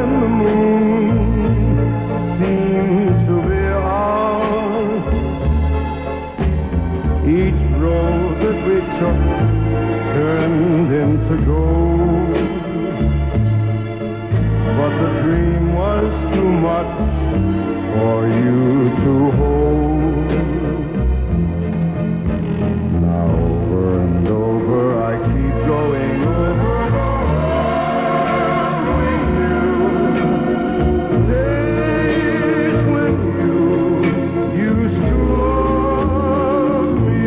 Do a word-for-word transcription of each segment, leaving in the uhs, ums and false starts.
and the moon seemed to be ours. Each road that we took turned into gold, but the dream was too much for you to hold. Now over and over I keep going over the world with you. Days when you used to love me.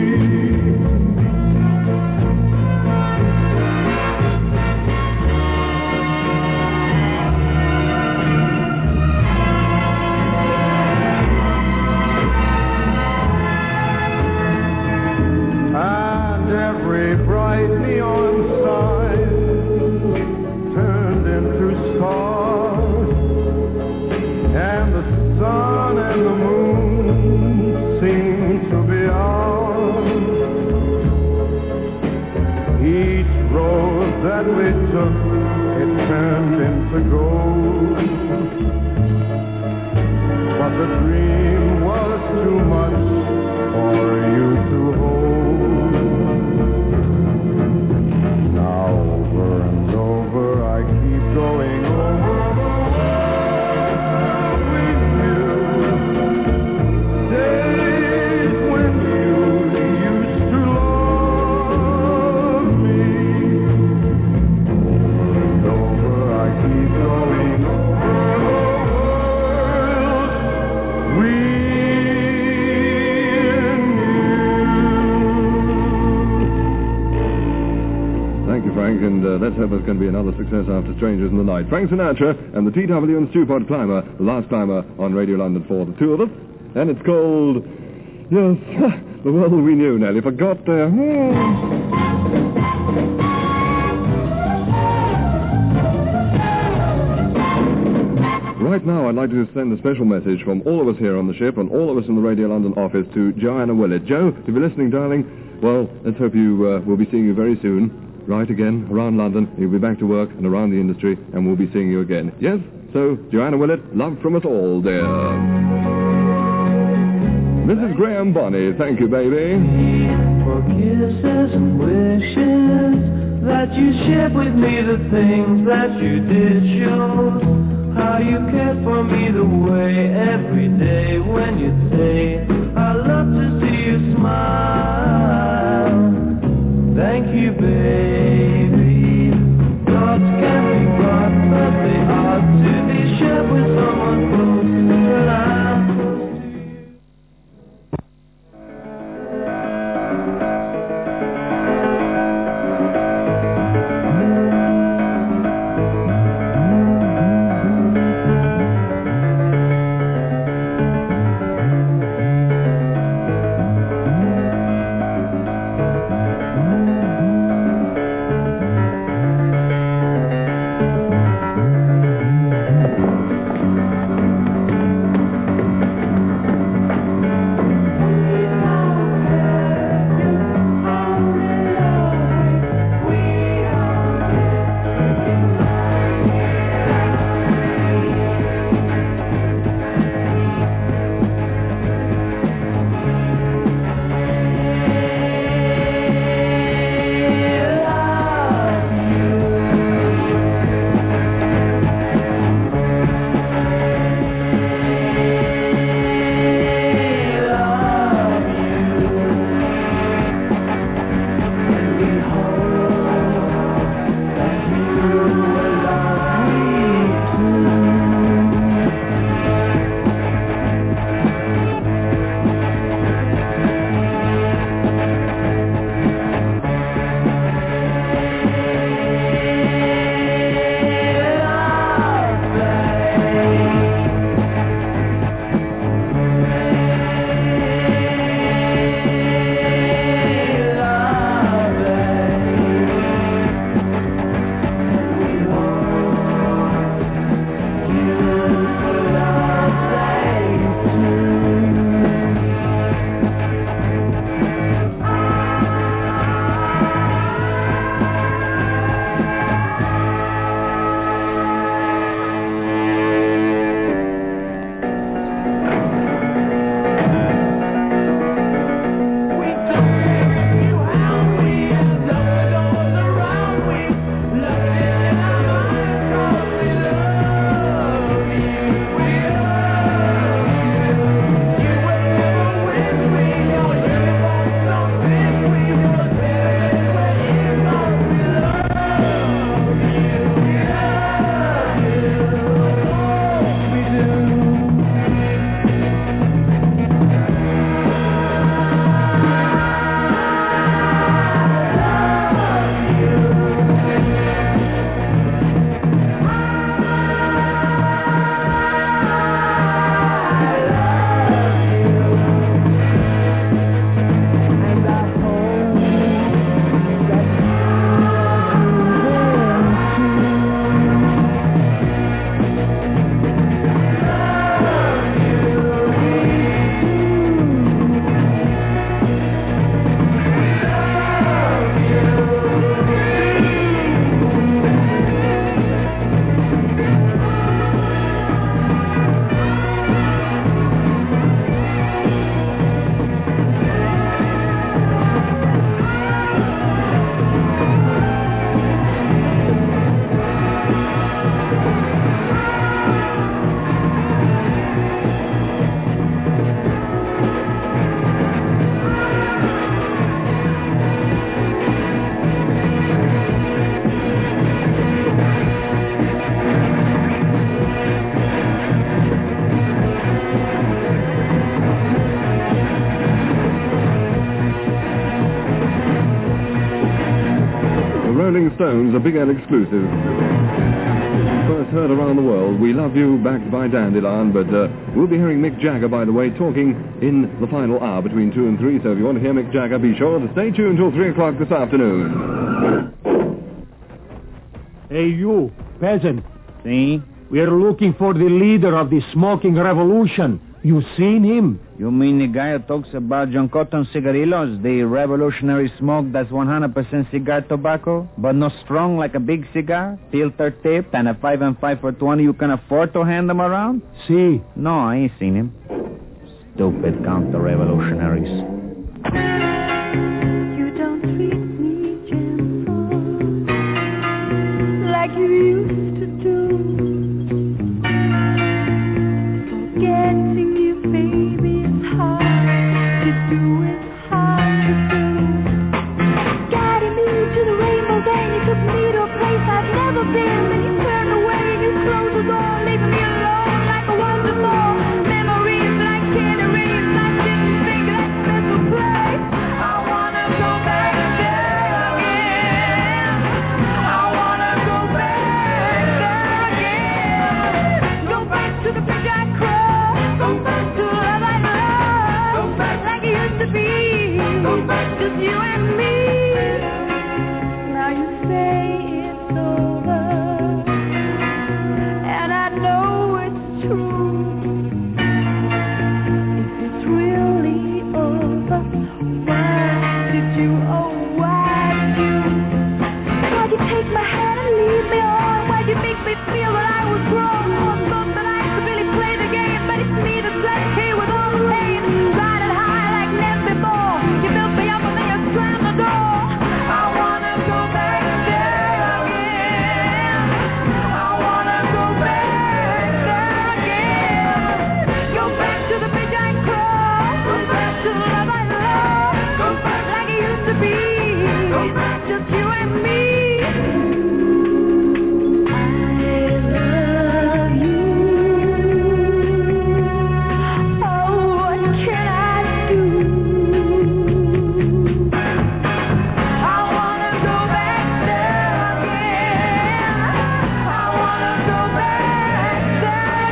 And every bright neon sign turned into stars, and the sun and the moon seemed to be ours. Each road that we took, it turned into gold, but the dream was too much for you to hold. Now over and over I keep going over the world with you. Days when you used to love me. Over and over I keep going over the world with you. Thank you, Frank, and uh, let's hope it's going to be another success after Strangers in the Night. Frank Sinatra and the T W and Stewpot Climber, the last climber on Radio London for the two of us. And it's called, yes, The World We Knew. Nearly forgot there. Right now, I'd like to send a special message from all of us here on the ship and all of us in the Radio London office to Joanna Willett. Jo, if you're listening, darling, well, let's hope you uh, we'll be seeing you very soon. Right again, around London. You'll be back to work and around the industry, and we'll be seeing you again. Yes? So, Joanna Willett, love from us all, dear. Missus Graham Bonney, thank you, baby. For kisses and wishes that you shared with me, the things that you did show how you cared for me the way every day when you say I love to see you smile. Thank you, baby. Thoughts can be brought, but they ought to be shared with someone close that I'm close to. Stones, a Big L exclusive. First heard around the world, We Love You, backed by Dandelion, but uh, we'll be hearing Mick Jagger, by the way, talking in the final hour between two and three, so if you want to hear Mick Jagger, be sure to stay tuned until three o'clock this afternoon. Hey, you, peasant. See? We're looking for the leader of the smoking revolution. You seen him? You mean the guy who talks about John Cotton cigarillos, the revolutionary smoke that's one hundred percent cigar tobacco, but not strong like a big cigar, filter tipped, and a five and five for twenty you can afford to hand them around? See. No, I ain't seen him. Stupid counter-revolutionaries. You don't treat me gentle like you used to do. Forgetting you, baby, is hard to do. It's hard to do. Guiding me to the rainbow, then you took me to a place I've never been. Then you turned away and you closed the door, leaving me alone like a wonderful memories, like canaries. I didn't think that this would play. I wanna go back there again. I wanna go back there again. Go back to the bridge I crossed. Go back to love I love. Go back like it used to be. Go back just you and me. Now you say it's over, and I know it's true. If it's really over, why did you, oh why did you? Why'd you take my hand and lead me on? Why'd you make me feel that I was wrong? I thought that I could really play the game, but it's me that's left here with all the pain. Riding high like never before. You built me up and then you slammed the door. I wanna go back there again. I wanna go back there again. Go back to the bridge I crossed. Go back to the love I love. Go back like it used to be. Go back just you and me. I love you. Oh, what can I do? I wanna go back there again. I wanna go back there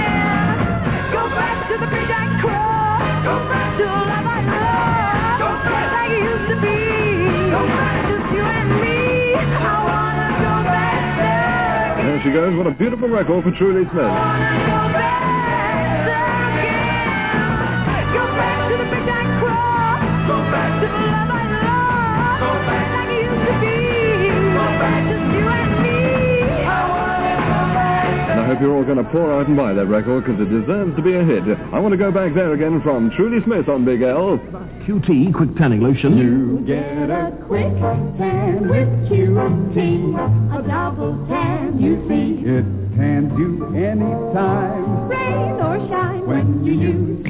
again. Go back to the bridge I crossed. Go back to the love I love. Go back like it used to be. Go back just you and me. I wanna go back there again. There she goes, what a beautiful record for Truly Smith. I wanna go back there again. Go back to the bridge I crossed. Go back to the love I love. Go back like it used to be. Go back just you and me. I wanna go back. And I hope you're all going to pour out and buy that record, because it deserves to be a hit. I want to go back there again from Truly Smith on Big L. Q T, quick tanning lotion. You get a quick tan with Q T, a double tan, you see. It tans you anytime, Rain or shine when you use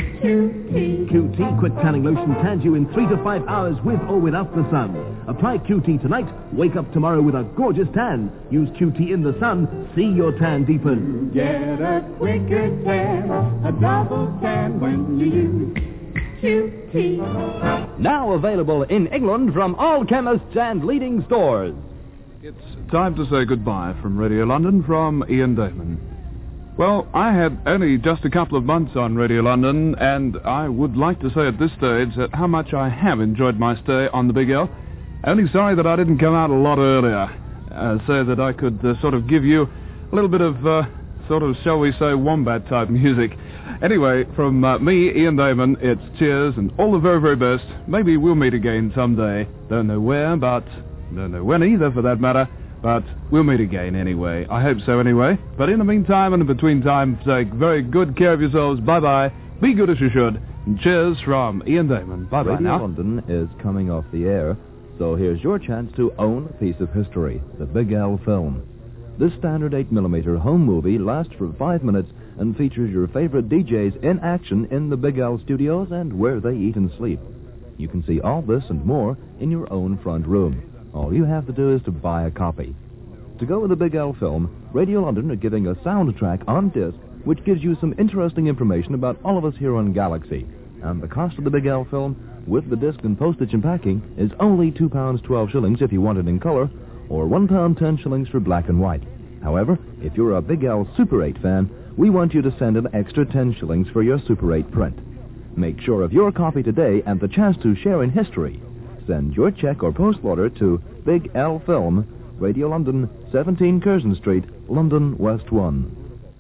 Q T. Q T, quick tanning lotion tans you in three to five hours with or without the sun. Apply Q T tonight, wake up tomorrow with a gorgeous tan. Use Q T in the sun, see your tan deepen. Get a quicker tan, a double tan when you use Q T. Now available in England from all chemists and leading stores. It's time to say goodbye from Radio London from Ian Damon. Well, I had only just a couple of months on Radio London, and I would like to say at this stage that how much I have enjoyed my stay on the Big L. Only sorry that I didn't come out a lot earlier, uh, so that I could uh, sort of give you a little bit of, uh, sort of, shall we say, wombat-type music. Anyway, from uh, me, Ian Damon, it's cheers and all the very, very best. Maybe we'll meet again someday. Don't know where, but don't know when either, for that matter. But we'll meet again anyway. I hope so anyway. But in the meantime and in between time, take very good care of yourselves. Bye-bye. Be good as you should. And cheers from Ian Damon. Bye-bye Radio now. London is coming off the air, so here's your chance to own a piece of history, the Big L film. This standard eight millimeter home movie lasts for five minutes and features your favorite D Js in action in the Big L studios and where they eat and sleep. You can see all this and more in your own front room. All you have to do is to buy a copy. To go with the Big L film, Radio London are giving a soundtrack on disc which gives you some interesting information about all of us here on Galaxy. And the cost of the Big L film, with the disc and postage and packing, is only two pounds twelve shillings if you want it in color, or one pound ten shillings for black and white. However, if you're a Big L Super eight fan, we want you to send an extra ten shillings for your Super eight print. Make sure of your copy today and the chance to share in history. Send your check or post order to Big L Film, Radio London, seventeen Curzon Street, London, West one.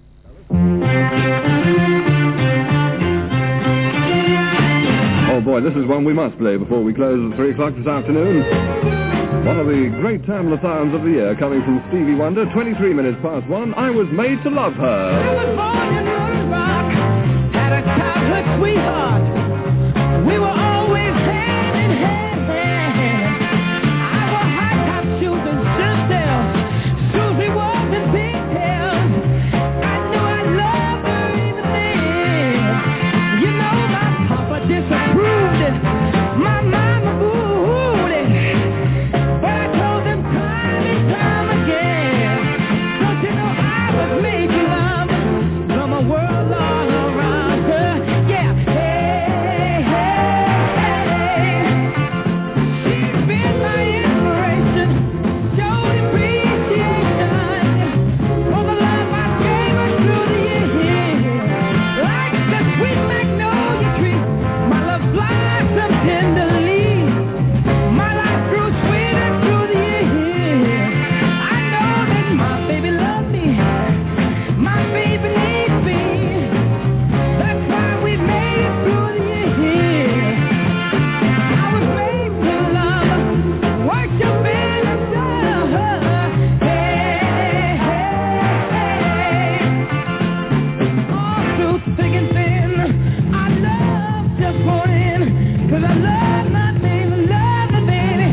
Oh boy, this is one we must play before we close at three o'clock this afternoon. One of the great timeless sounds of the year, coming from Stevie Wonder, twenty-three minutes past one. I Was Made to Love Her. I was born in Little Rock, had a childhood sweetheart. We were always hand in hand. I wore high-top shoes and silk shoes we wore in pigtails. I knew I loved her even then. You know my papa disapproved it. My mama booed it. But I told them time and time again. Don't you know I was made to love from a world all around her? Yeah, hey, hey, hey. She's been my inspiration, showed appreciation for the love I gave her through the years. Like the sweet magnolia tree, my love blossomed tenderly. My life grew sweeter through the years. I know that my baby loves me, my baby needs me. That's why we made it through the years. I was made to love, worship and adore her. Hey, hey, hey. All through thick and thin, I love just for in, 'cause I love my baby, love my baby.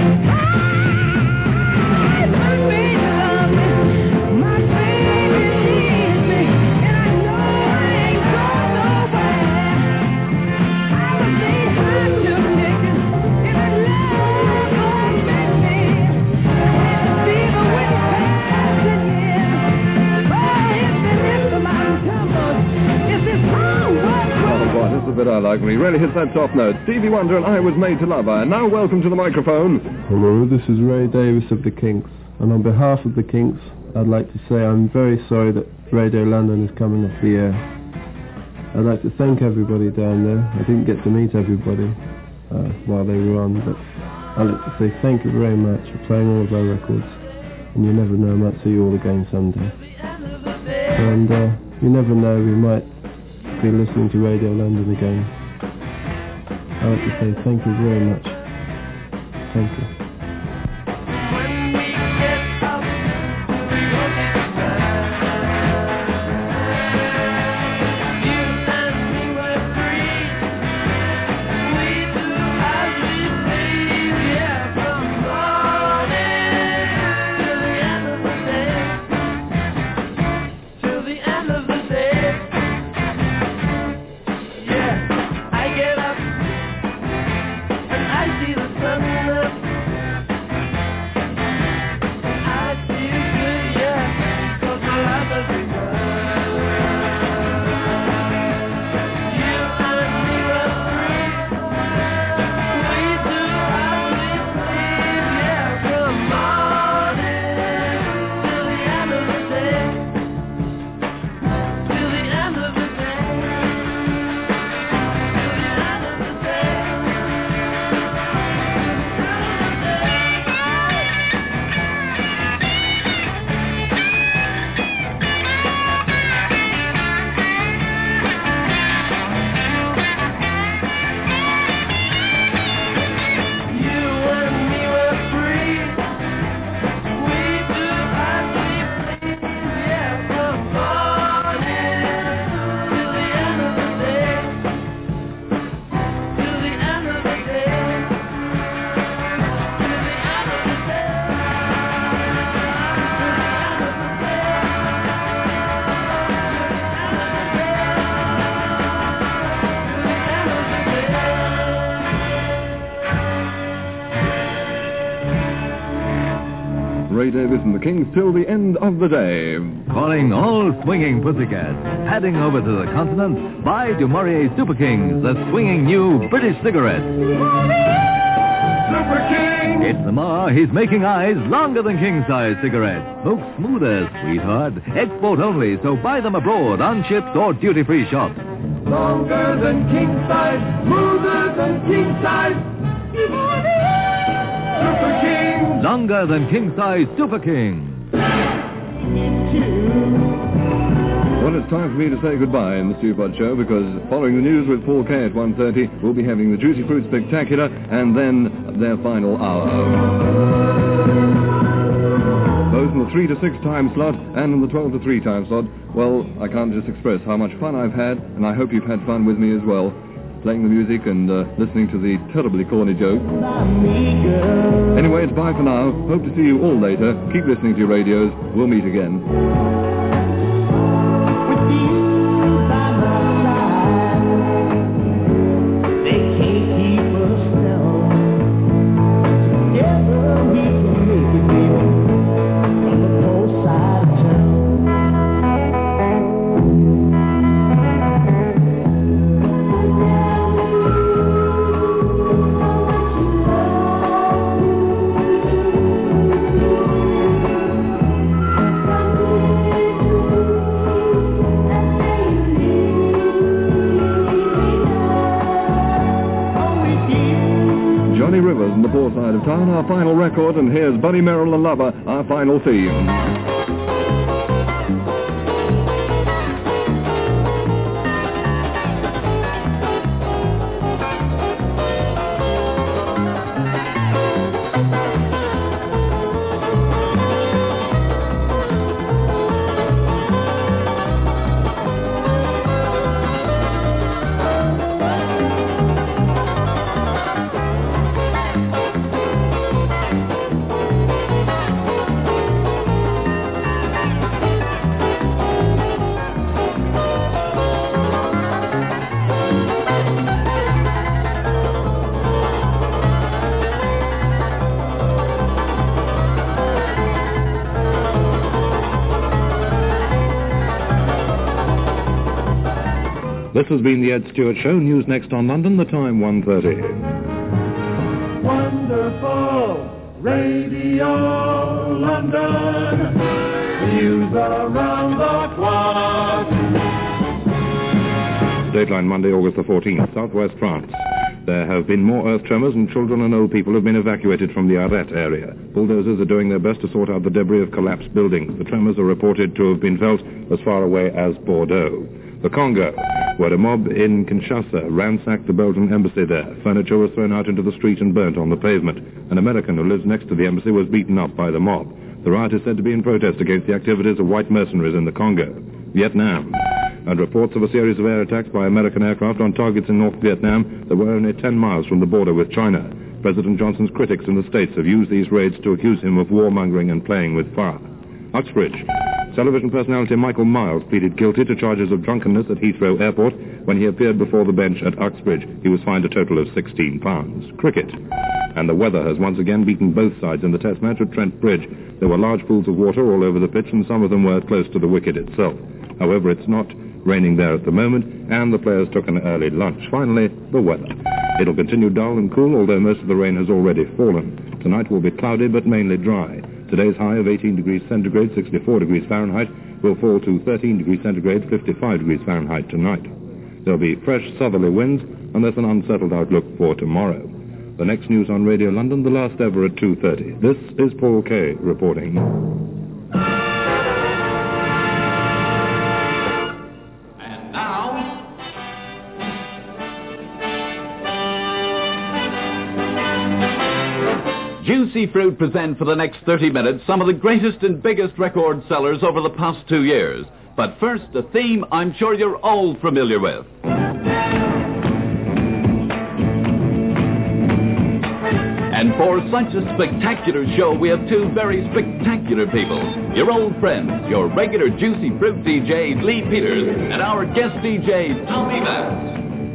I, my baby loves me, my baby needs me, and I know I ain't going nowhere. I was made hard to naked, and I love won't make me. Even when it's passing in, oh, if and if the mountain tumbles, if this whole world Oh boy, this is the bit I like when he really hits that top note. Stevie Wonder and I Was Made to Love Her. And now welcome to the microphone. Hello, this is Ray Davis of the Kinks, and on behalf of the Kinks, I'd like to say I'm very sorry that Radio London is coming off the air. I'd like to thank everybody down there. I didn't get to meet everybody uh, while they were on, but I'd like to say thank you very much for playing all of our records, and you never know, I might see you all again someday. And uh, you never know, we might be listening to Radio London again. I'd like to say thank you very much. Thank you. when we get up, we will be fine. You and me were free. We do as we please, yeah, from morning till the end of the day, till the end of the day. Yeah, I get up and I see the sun up. I feel good, yeah, 'cause my life has begun. You and me were free. We do as we please, yeah, from morning till the end of the day, till the end of the day, till the end of the day. You and me were free. We do as we please, yeah, from morning till the end of the day, till the end of the day, till the end of the day, Ray Davis and the Kings till the end of the day. Calling all swinging pussycats. Heading over to the continent, buy Du Maurier Super Kings, the swinging new British cigarette. Super King! king. It's Lamar. He's making eyes longer than king-size cigarettes. Smoke smoother, sweetheart. Export only, so buy them abroad on ships or duty-free shops. Longer than king size, smoother than king size. Super King. Longer than king-size Super King. Well, it's time for me to say goodbye in the Stu Bud Show, because following the news with Paul Kay at one thirty, we'll be having the Juicy Fruit Spectacular and then their final hour. Both in the three to six time slot and in the twelve to three time slot. Well, I can't just express how much fun I've had, and I hope you've had fun with me as well, playing the music and uh, listening to the terribly corny jokes. Anyway, it's bye for now. Hope to see you all later. Keep listening to your radios. We'll meet again. Side of town, our final record, and here's Buddy Merrill and Lover, our final theme. This has been the Ed Stewart Show. News next on London, the time one thirty. Wonderful Radio London. News around the clock. Dateline Monday, August the fourteenth, southwest France. There have been more earth tremors, and children and old people have been evacuated from the Arrête area. Bulldozers are doing their best to sort out the debris of collapsed buildings. The tremors are reported to have been felt as far away as Bordeaux. The Congo, where a mob in Kinshasa ransacked the Belgian embassy there. Furniture was thrown out into the street and burnt on the pavement. An American who lives next to the embassy was beaten up by the mob. The riot is said to be in protest against the activities of white mercenaries in the Congo. Vietnam, and reports of a series of air attacks by American aircraft on targets in North Vietnam that were only ten miles from the border with China. President Johnson's critics in the States have used these raids to accuse him of warmongering and playing with fire. Uxbridge. Television personality Michael Miles pleaded guilty to charges of drunkenness at Heathrow Airport. When he appeared before the bench at Uxbridge, he was fined a total of sixteen pounds. Cricket. And the weather has once again beaten both sides in the test match at Trent Bridge. There were large pools of water all over the pitch, and some of them were close to the wicket itself. However, it's not raining there at the moment, and the players took an early lunch. Finally, the weather. It'll continue dull and cool, although most of the rain has already fallen. Tonight will be cloudy, but mainly dry. Today's high of eighteen degrees centigrade, sixty-four degrees Fahrenheit, will fall to thirteen degrees centigrade, fifty-five degrees Fahrenheit tonight. There'll be fresh southerly winds, and there's an unsettled outlook for tomorrow. The next news on Radio London, the last ever at two thirty. This is Paul Kay reporting. And now, Juicy Fruit present for the next thirty minutes some of the greatest and biggest record sellers over the past two years. But first, a theme I'm sure you're all familiar with. And for such a spectacular show, we have two very spectacular people. Your old friends, your regular Juicy Fruit D J, Lee Peters, and our guest D J, Tommy Vance.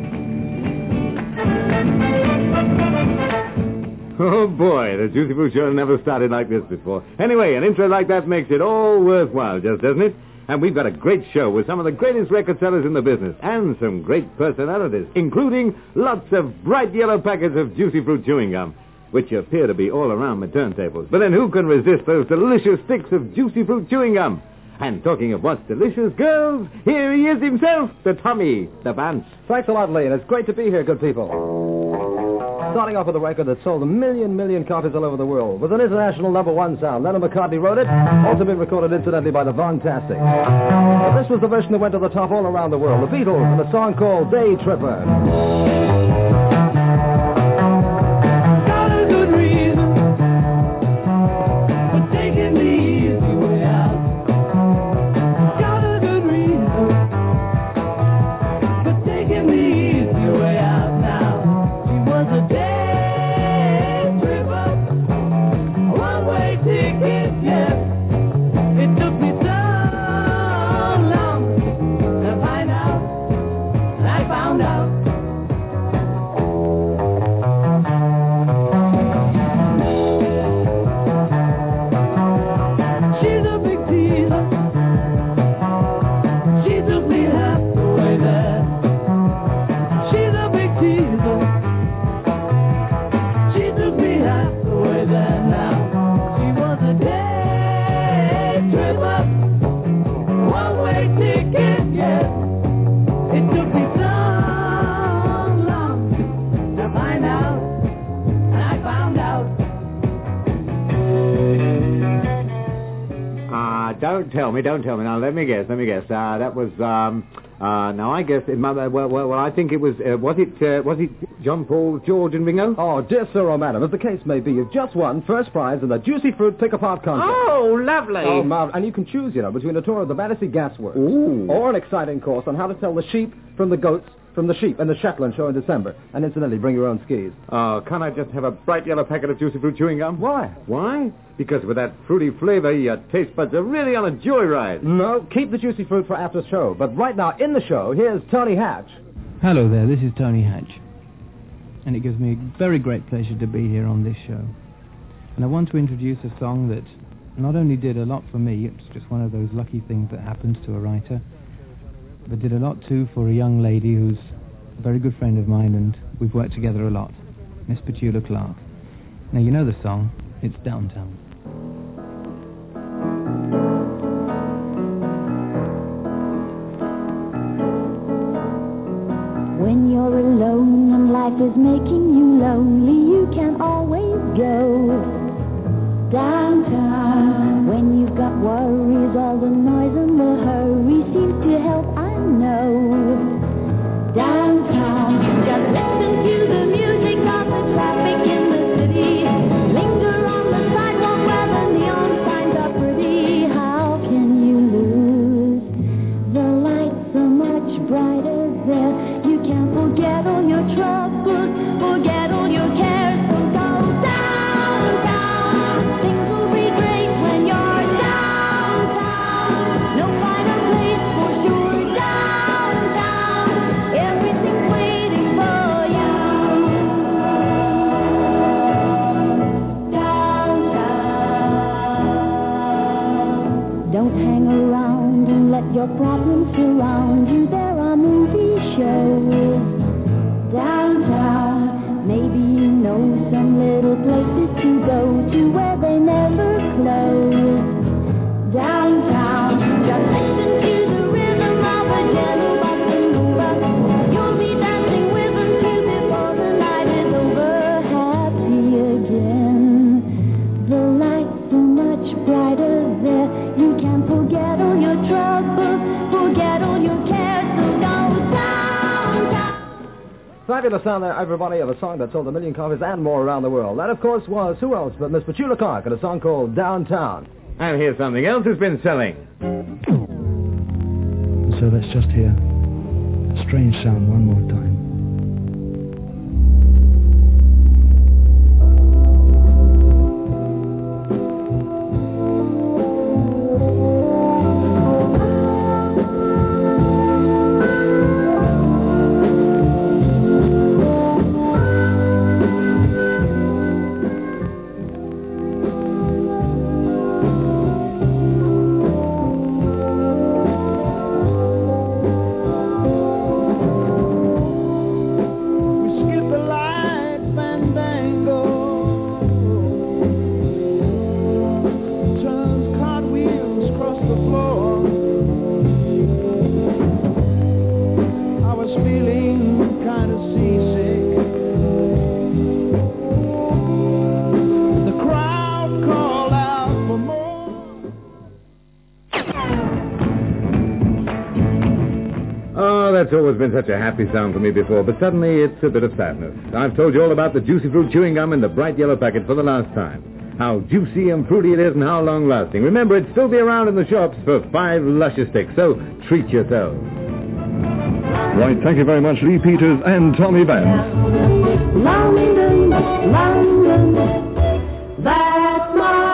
Oh, boy, the Juicy Fruit Show never started like this before. Anyway, an intro like that makes it all worthwhile, just doesn't it? And we've got a great show with some of the greatest record sellers in the business and some great personalities, including lots of bright yellow packets of Juicy Fruit chewing gum. which appear to be all around the turntables. But then who can resist those delicious sticks of juicy fruit chewing gum? And talking of what's delicious, girls, here he is himself, the Tommy, the Vance. Thanks a lot, Lee, and it's great to be here, good people. Starting off with a record that sold a million, million copies all over the world. With an international number one sound. Lennon McCartney wrote it, also been recorded incidentally by the Von-tastic. But this was the version that went to the top all around the world. The Beatles and a song called Day Tripper. Got a good reason for taking the easy way out. Got a good reason for taking the easy way out now. She was a day tripper, a one-way ticket, yes. It took me so long to find out, and I found out. She's a big teaser. She took me half the way there. She's a big teaser. She took me half the way there now. She was a day tripper, one-way ticket, yes. It took me so long to find out, and I found out. Ah, don't tell me, don't tell me. Now, let me guess, let me guess. Uh, that was, um, uh, now I guess, it, might- well, well, well, I think it was, uh, was it, uh, was it John, Paul, George and Ringo? Oh, dear sir or madam, as the case may be, you've just won first prize in the Juicy Fruit Pick-Apart contest. Oh, lovely. Oh, Marv, and you can choose, you know, between a tour of the Battersea Gas Works Ooh. or an exciting course on how to tell the sheep from the goats from the sheep and the Shetland show in December. And incidentally, bring your own skis. Oh, can't I just have a bright yellow packet of juicy fruit chewing gum? Why? Why? Because with that fruity flavor, your taste buds are really on a joyride. No, keep the Juicy Fruit for after the show. But right now, in the show, here's Tony Hatch. Hello there, this is Tony Hatch. And it gives me a very great pleasure to be here on this show. And I want to introduce a song that not only did a lot for me, it's just one of those lucky things that happens to a writer, but did a lot too for a young lady who's a very good friend of mine, and we've worked together a lot, Miss Petula Clark. Now, you know the song, it's Downtown. When you're alone and life is making you lonely, you can always go downtown. When you've got worries, all the noise and the hurry seems to help, I know. Downtown, just listen to the music of the traffic in the city. Linger on the sidewalk where the neon signs are pretty. How can you lose? The lights are much brighter there. You can forget all your troubles, forget all your cares. So go downtown. Things will be great when you're downtown. No finer place for sure. Downtown, everything's waiting for you. Downtown. Don't hang around and let your problems surround you. There are movie shows downtown. Maybe you know some little places to go to where they never close. Downtown, just listen to the rhythm of a gentle bossa. You'll be dancing with them too before the night is over. Happy again. The lights are much brighter there. You can forget all your troubles, forget all your cares. So go downtown. Fabulous sound there, everybody, of a song that sold a million copies and more around the world. That, of course, was who else but Miss Petula Clark and a song called Downtown. And here's something else that's been selling. So let's just hear a strange sound one more time. that's always been such a happy sound for me before, but suddenly it's a bit of sadness. I've told you all about the Juicy Fruit chewing gum in the bright yellow packet for the last time. How juicy and fruity it is and how long-lasting. Remember, it'll still be around in the shops for five luscious sticks, so treat yourselves. Right, thank you very much, Lee Peters and Tommy Vance. London, London, that's my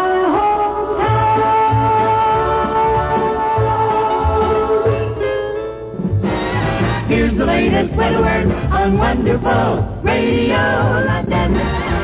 hometown. Here's the latest weather word on Wonderful Radio London.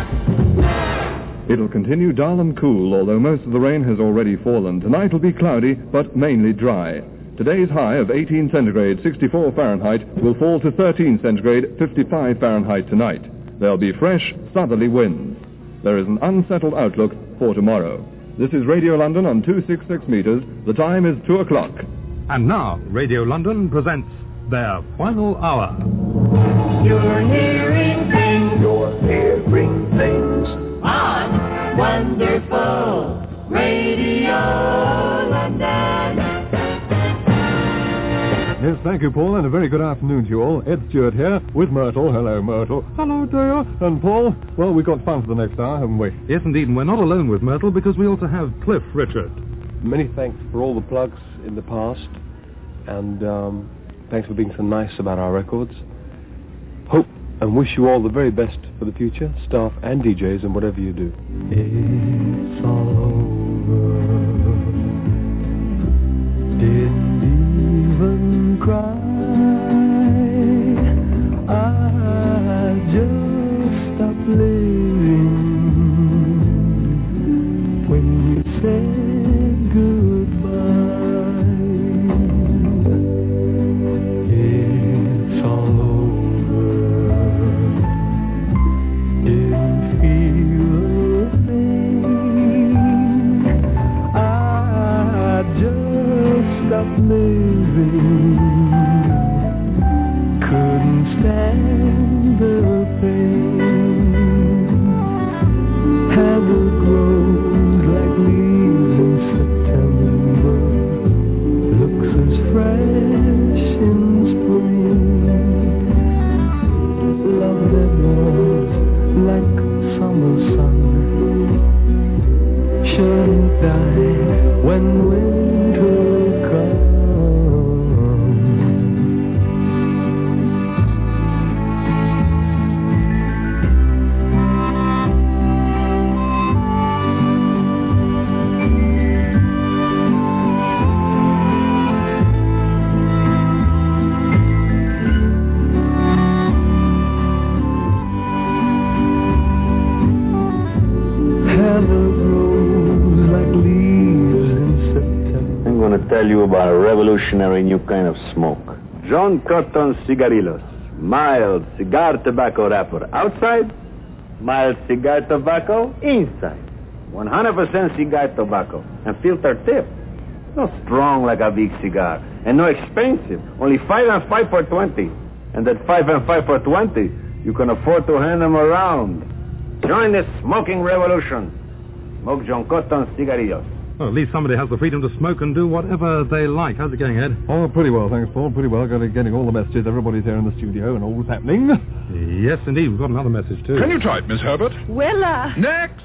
It'll continue dull and cool, although most of the rain has already fallen. Tonight will be cloudy, but mainly dry. Today's high of eighteen centigrade, sixty-four Fahrenheit, will fall to thirteen centigrade, fifty-five Fahrenheit tonight. There'll be fresh, southerly winds. There is an unsettled outlook for tomorrow. This is Radio London on two sixty-six meters. The time is two o'clock. And now, Radio London presents their final hour. You're hearing things. You're hearing things. On Wonderful Radio London. Yes, thank you, Paul, and a very good afternoon to you all. Ed Stewart here with Myrtle. Hello, Myrtle. Hello, dear. And Paul, well, we've got fun for the next hour, haven't we? Yes, indeed, and we're not alone with Myrtle because we also have Cliff Richard. Many thanks for all the plugs in the past, and um, thanks for being so nice about our records. Hope and wish you all the very best for the future, staff and D Js, and whatever you do. It's all over. Didn't even cry. I just stopped living when you said goodbye. It's all over. Didn't feel a thing. I just stopped living. Couldn't stand the pain. Heather grows like leaves in September. Looks as fresh in spring. Love that was like summer sun shouldn't die when winter comes. Tell you about a revolutionary new kind of smoke. John Cotton Cigarillos. Mild cigar tobacco wrapper outside, mild cigar tobacco inside. one hundred percent cigar tobacco and filter tip. Not strong like a big cigar and no expensive. Only five and five for twenty. And that five and five for twenty, you can afford to hand them around. Join the smoking revolution. Smoke John Cotton Cigarillos. Well, at least somebody has the freedom to smoke and do whatever they like. How's it going, Ed? Oh, pretty well, thanks, Paul. Pretty well. Got getting all the messages. Everybody's here in the studio and all's happening. Yes, indeed. We've got another message, too. Can you type, Miss Herbert? Well, uh... Next!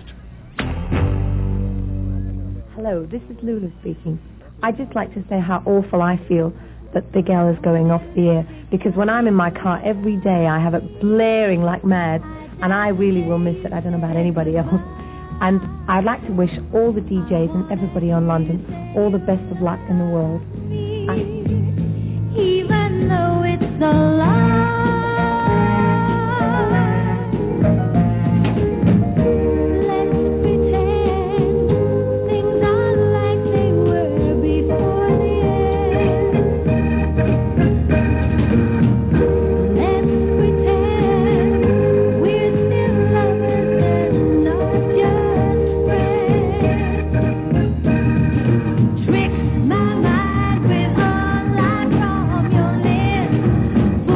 Hello, this is Lulu speaking. I'd just like to say how awful I feel that Big L is going off the air, because when I'm in my car every day I have it blaring like mad, and I really will miss it. I don't know about anybody else. And I'd like to wish all the D Js and everybody on London all the best of luck in the world. I... Even though it's a lie. Trick my mind with all I from your lips.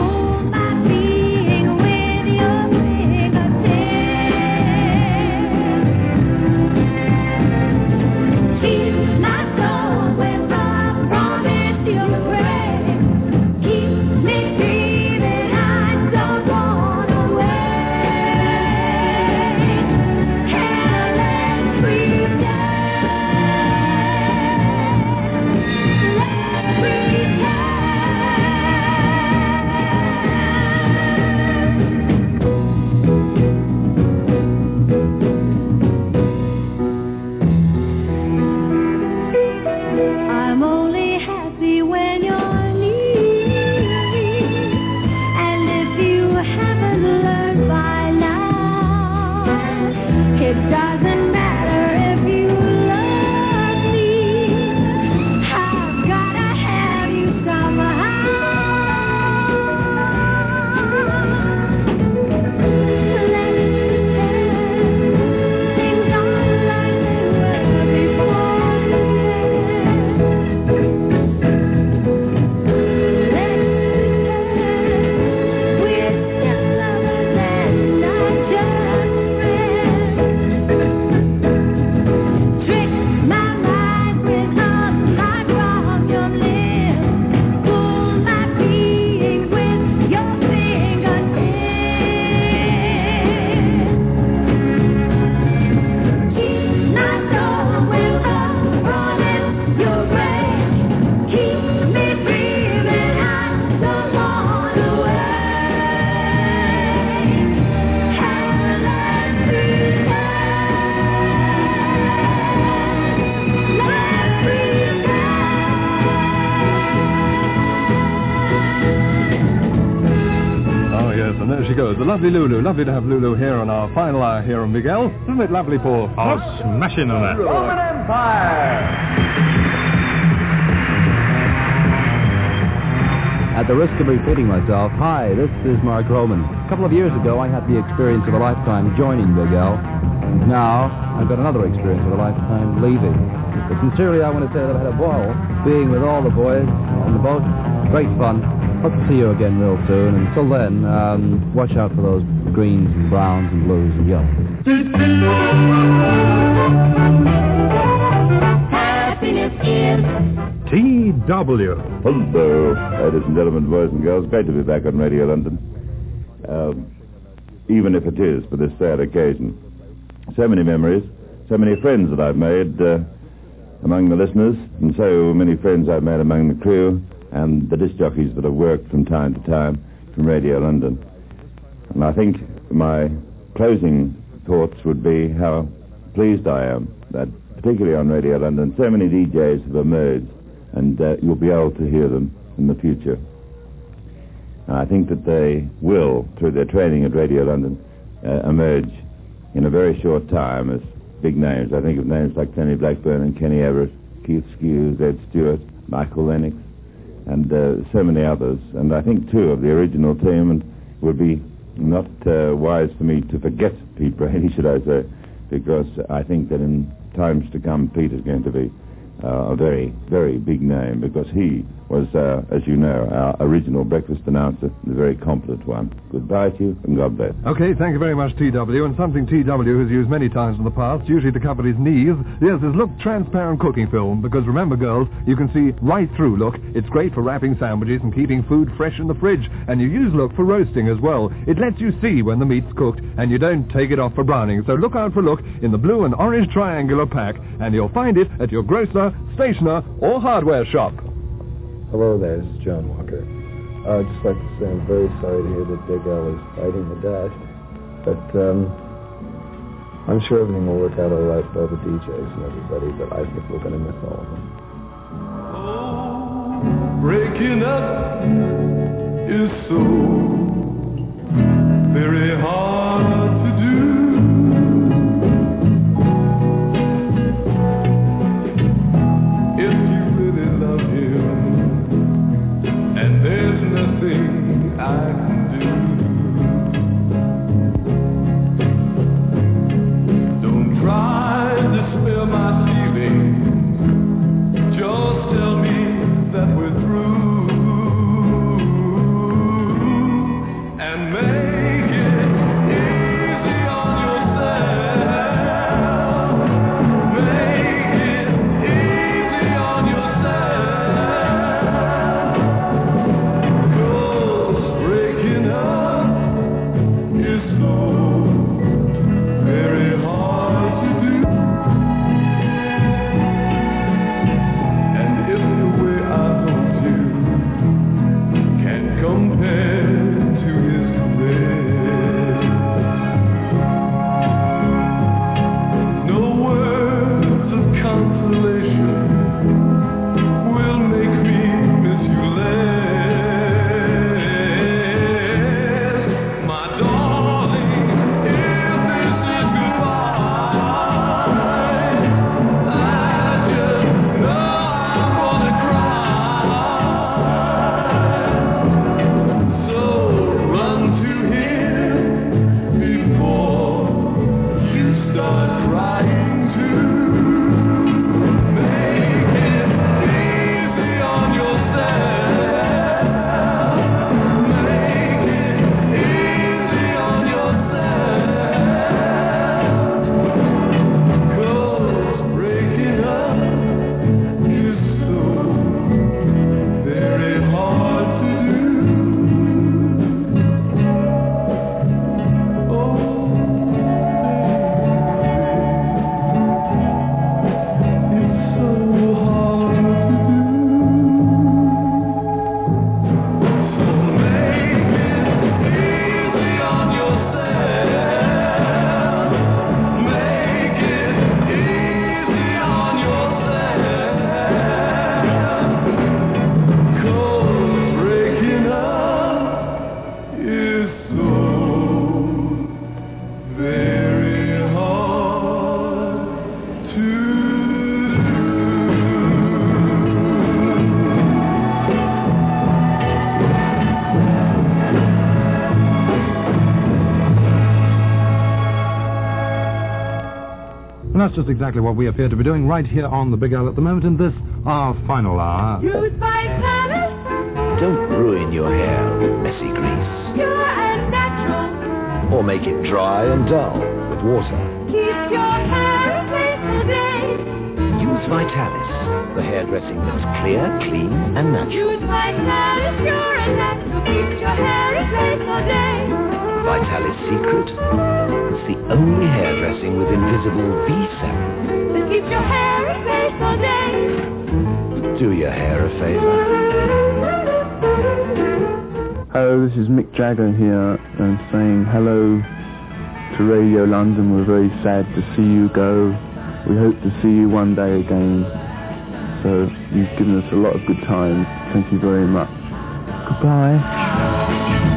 only happy when you're near me. And if you haven't learned by now, it doesn't matter if you love me. I've gotta have you somehow. The lovely Lulu. Lovely to have Lulu here on our final hour here on Miguel. Isn't it lovely, Paul? Oh, smashing on that. Roman Empire! At the risk of repeating myself, hi, this is Mark Roman. A couple of years ago, I had the experience of a lifetime joining Big L. Now, I've got another experience of a lifetime leaving. But sincerely, I want to say that I had a ball being with all the boys on the boat. Great fun. Hope to see you again real soon. Until then, um, watch out for those greens and browns and blues and yellows. Happiness is T W. Hello, ladies and gentlemen, boys and girls. Great to be back on Radio London. Uh, even if it is for this sad occasion. So many memories, so many friends that I've made uh, among the listeners, and so many friends I've made among the crew and the disc jockeys that have worked from time to time from Radio London. And I think my closing thoughts would be how pleased I am that, particularly on Radio London, so many D Js have emerged, and uh, you'll be able to hear them in the future. And I think that they will, through their training at Radio London, uh, emerge in a very short time as big names. I think of names like Tony Blackburn and Kenny Everett, Keith Skews, Ed Stewart, Michael Lennox, and uh, so many others. And I think, too, of the original team, and it would be not uh, wise for me to forget Pete Brady, should I say, because I think that in times to come, Pete is going to be uh, a very, very big name, because he was, uh, as you know, our original breakfast announcer, the very competent one. Goodbye to you, and God bless. Okay, thank you very much, T W. And something T W has used many times in the past, usually to cover his knees. Yes, is Look transparent cooking film, because remember, girls, you can see right through Look. It's great for wrapping sandwiches and keeping food fresh in the fridge. And you use Look for roasting as well. It lets you see when the meat's cooked, and you don't take it off for browning. So look out for Look in the blue and orange triangular pack, and you'll find it at your grocer, stationer, or hardware shop. Hello there, this is John Walker. I'd just like to say I'm very sorry to hear that Big L is fighting the dash, but um, I'm sure everything will work out all right for all the D Js and everybody, but I think we're going to miss all of them. Oh, breaking up is so very hard to do. If you really love him, and there's nothing I can do. Don't try to spare my feelings. Just tell me that we're through, and make it easy. that's just exactly what we appear to be doing right here on the Big L at the moment in this, our final hour. Use Vitalis. Don't ruin your hair with messy grease. Pure and natural. Or make it dry and dull with water. Keep your hair in place all day. Use Vitalis, the hairdressing that's clear, clean, and natural. Use Vitalis, pure and natural. Keep your hair in place all day. Vitalis Secret. It's the only hairdressing with invisible V seven. That keeps your hair in place all day. Do your hair a favor. Hello, this is Mick Jagger here and saying hello to Radio London. We're very sad to see you go. We hope to see you one day again. So you've given us a lot of good time. Thank you very much. Goodbye.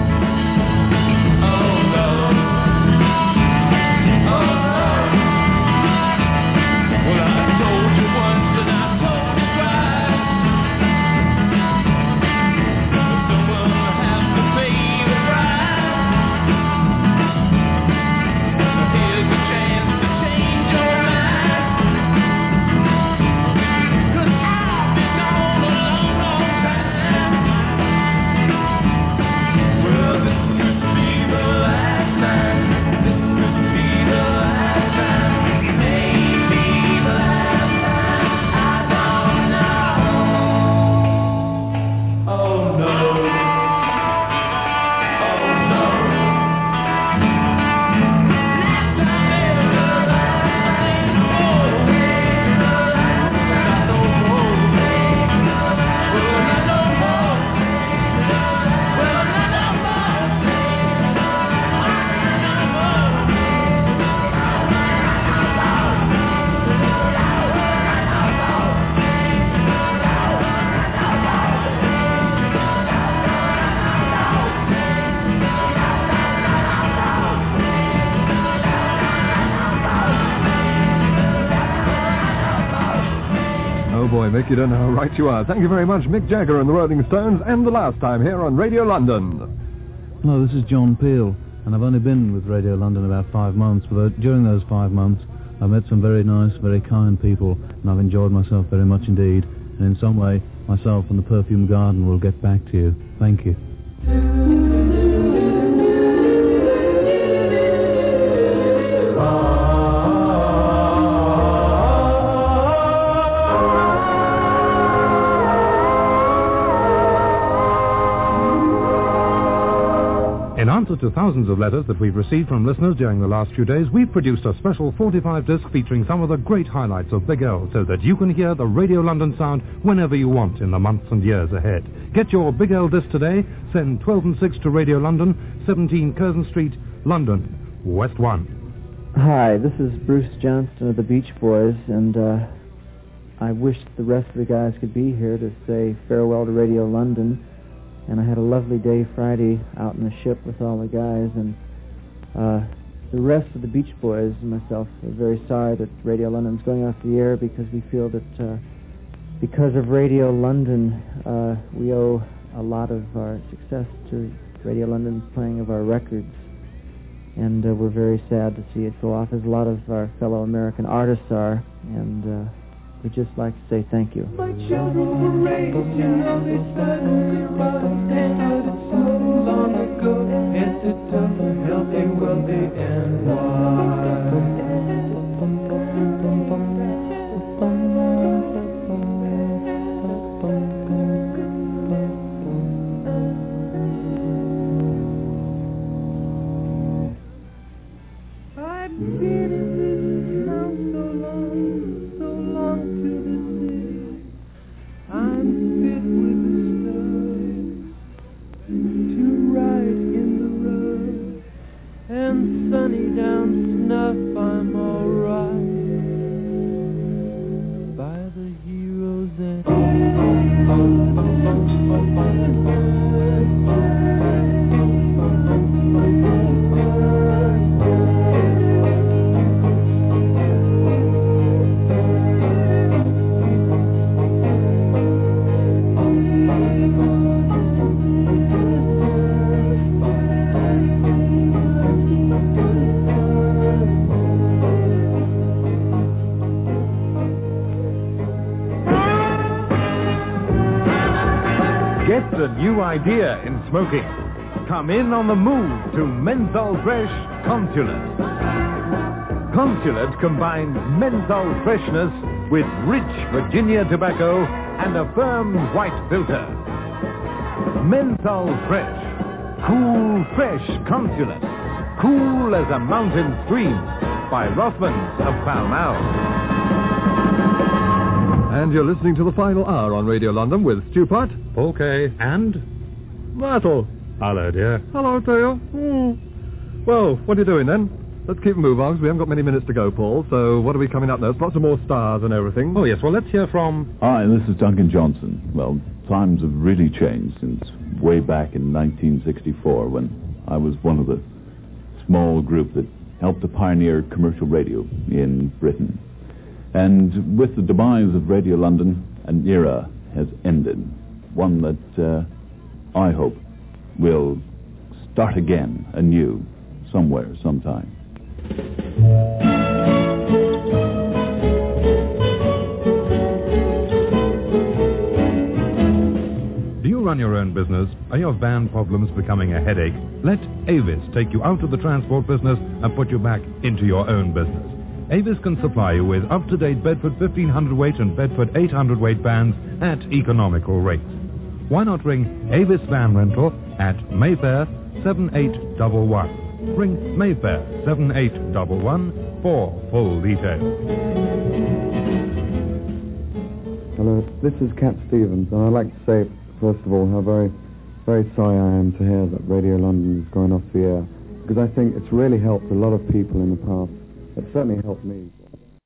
Mick, you don't know how right you are. Thank you very much, Mick Jagger and the Rolling Stones, and the last time here on Radio London. Hello, this is John Peel, and I've only been with Radio London about five months, but during those five months, I've met some very nice, very kind people, and I've enjoyed myself very much indeed, and in some way, myself and the Perfume Garden will get back to you. Thank you. In answer to thousands of letters that we've received from listeners during the last few days, we've produced a special forty-five disc featuring some of the great highlights of Big L so that you can hear the Radio London sound whenever you want in the months and years ahead. Get your Big L disc today. Send twelve and six to Radio London, seventeen Curzon Street, London, West one. Hi, this is Bruce Johnston of the Beach Boys, and uh, I wish the rest of the guys could be here to say farewell to Radio London. And I had a lovely day Friday out in the ship with all the guys, and uh, the rest of the Beach Boys and myself are very sorry that Radio London's going off the air, because we feel that uh, because of Radio London, uh, we owe a lot of our success to Radio London's playing of our records, and uh, we're very sad to see it go off, as a lot of our fellow American artists are, and uh, we'd just like to say thank you. My children were raised, you know, they suddenly rise, and it's so long ago, it's a tough, healthy, wealthy, and wise. I've been in this town so long, so long to the city. I'm fit with the stars, Get the new idea in smoking. Come in on the move to Menthol Fresh Consulate. Consulate combines menthol freshness with rich Virginia tobacco and a firm white filter. Menthol Fresh. Cool, fresh Consulate. Cool as a mountain stream by Rothmans of Pall Mall. And you're listening to the final hour on Radio London with Stu Putt. Paul Kay. And? Myrtle. Hello, dear. Hello to you. Mm. Well, what are you doing then? Let's keep moving on, 'cause we haven't got many minutes to go, Paul. So what are we coming up now? There's lots of more stars and everything. Oh, yes. Well, let's hear from... Hi, this is Duncan Johnson. Well, times have really changed since way back in nineteen sixty-four when I was one of the small group that helped to pioneer commercial radio in Britain. And with the demise of Radio London, an era has ended. One that uh, I hope will start again anew somewhere, sometime. Do you run your own business? Are your van problems becoming a headache? Let Avis take you out of the transport business and put you back into your own business. Avis can supply you with up-to-date Bedford fifteen hundred weight and Bedford eight hundred weight vans at economical rates. Why not ring Avis Van Rental at Mayfair seven eight one one. Ring Mayfair seven eight one one for full details. Hello, this is Cat Stevens, and I'd like to say, first of all, how very, very sorry I am to hear that Radio London is going off the air, because I think it's really helped a lot of people in the past. It certainly helped me.